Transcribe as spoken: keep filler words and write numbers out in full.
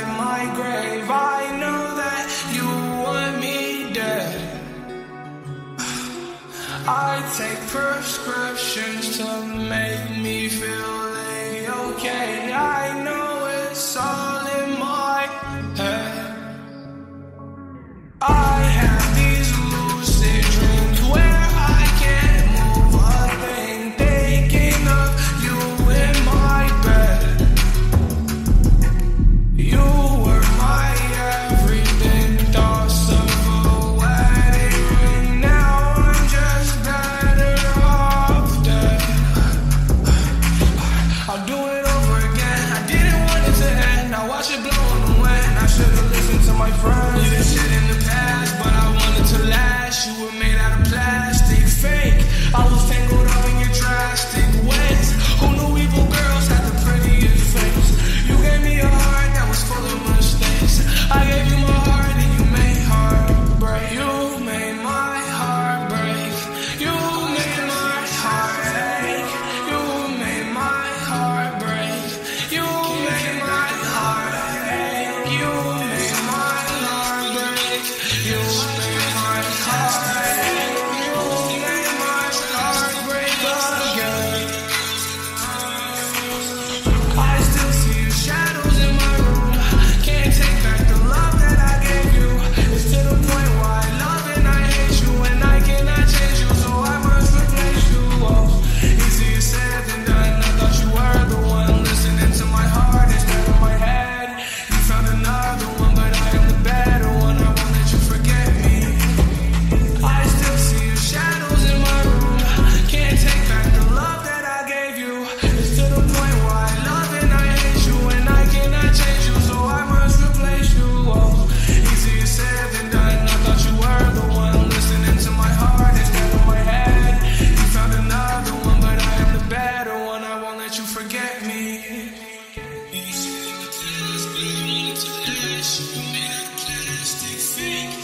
in my grave. I know that you want me dead. I take prescriptions to make me feel A-okay. I know it's all in my head. I have these lucid dreams where I can't move a thing, thinking of you in my bed. You were my everything, thoughts of a wedding ring. Now I'm just better off dead. I'll do it over again. I didn't want it to end. I watch it blow on the wind. I should've listened to my friends. You did shit in the past, but I wanted to last. You were made out of plastic, fake. I was tangled up in your drastic ways. Who knew evil girls had the prettiest face? You gave me a heart that was full of mistakes. I gave you my heart and you made heartbreak. You made my heart break. You made my heart ache. You made my heart break. You made my heart ache. You made my heart break. You made my heart ache. You made my heart break again. I still see your shadows in my room. Can't take back the love that I gave you. It's to the point where I love and I hate you, and I cannot change you, so I must replace you. Oh, easier said than done. I thought you were the one listening to my heart instead of my head. You found another one, but I am the better one. I won't let you forget me. I still see your shadows in my room. Can't take back the love that I gave you. It's to the point where I love and I hate you, and I cannot change you, so I must replace you. Oh, easier said than done. I thought you were the one listening to my heart instead of my head. You found another one, but I am the better one. I won't let you forget me. You said in the past, but I wanted to last. You were made out of plastic, fake.